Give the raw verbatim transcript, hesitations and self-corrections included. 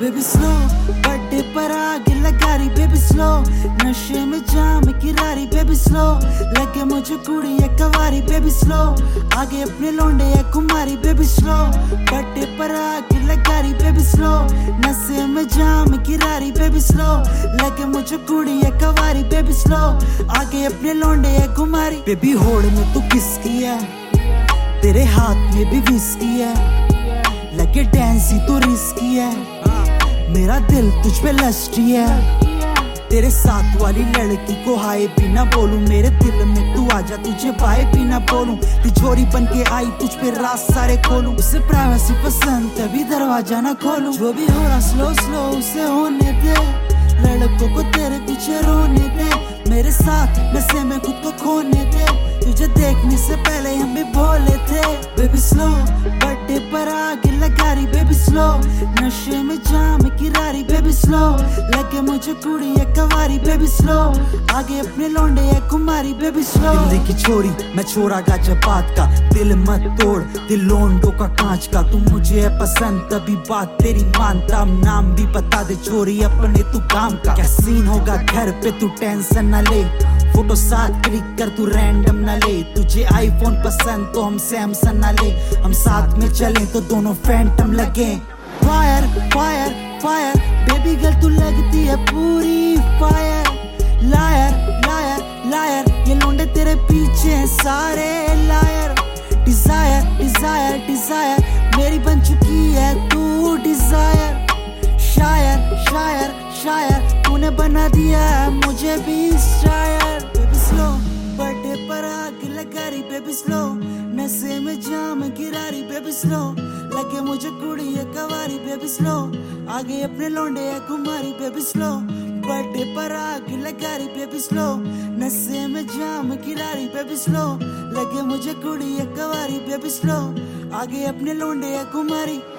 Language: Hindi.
बेबी स्लो, बर्थडे पर आग लगा रही बेबी स्लो, नशे में जाम की रारी बेबी स्लो, लगे मुझे कुड़ी है कवारी बेबी स्लो, आगे अपने लौंडे है कुमारी बेबी स्लो, बर्थडे पर आग लगा रही बेबी स्लो, नशे में जाम की रारी बेबी स्लो, लगे मुझे कुड़ी है कवारी बेबी स्लो, आगे अपने लौंडे है कुमारी। बेबी होड़ में तू किसकी है, तेरे हाथ में भी विस्की है, लगे डांसी तू रिस्की है, मेरा दिल तुझ पे लस्टी है, तेरे साथ वाली लड़की को हाय भी ना बोलूं, मेरे दिल में तू आजा तुझे बाय भी ना बोलूं, तिजोरी बन के आई तुझ पे राज सारे खोलूं, उसे प्राइवेसी पसंद तभी दरवाजा ना खोलूं, जो भी हो रहा स्लो स्लो उसे होने दे, लड़कों को तेरे पीछे रोने दे, मेरे साथ नशे में खुद को खोने दे, तुझे देखने से पहले हम भी भोले थे। बेबी स्लो, बर्थडे पर आग लगा रही बेबी स्लो, नशे में जाम की रारी बेबी स्लो, लगे मुझे कुड़ी है कवारी बेबी स्लो, आगे अपने लौंडे है कुमारी बेबी स्लो। दिल्ली की छोरी मैं छोरा गाजियाबाद का, दिल मत तोड़ दिल लोंडो का कांच का, तू मुझे है पसंद तभी बात तेरी मानता, नाम भी बता दे छोरी अपने तू काम का, क्या सीन होगा घर पे तू टेंशन न ले, फोटो साथ क्लिक कर तू रैंडम न ले, तुझे आईफोन पसंद तो हम सैमसंग न ले, हम साथ में चलें तो दोनों फैंटम लगे। Fire fire fire baby girl तू लगती है पूरी फायर, लायर लायर लायर ये लौंडे तेरे पीछे हैं सारे लायर, डिजायर डिजायर डिजायर मेरी बन चुकी है तू डिजायर, शायर शायर शायर तूने बना दिया है मुझे भी शायर। बेबी स्लो, बर्थडे पर आग लगा रही बेबी स्लो, नशे में जाम गिरा रही बेबी स्लो, लगे मुझे कुड़ी है कवारी बेबी स्लो, आगे अपने लौंडे है कुमारी बेबी स्लो, बर्थडे पर आग लगा रही बेबी स्लो, नशे में जाम गिरा रही बेबी स्लो, लगे मुझे कुड़ी है कवारी बेबी स्लो, आगे अपने लौंडे है कुमारी।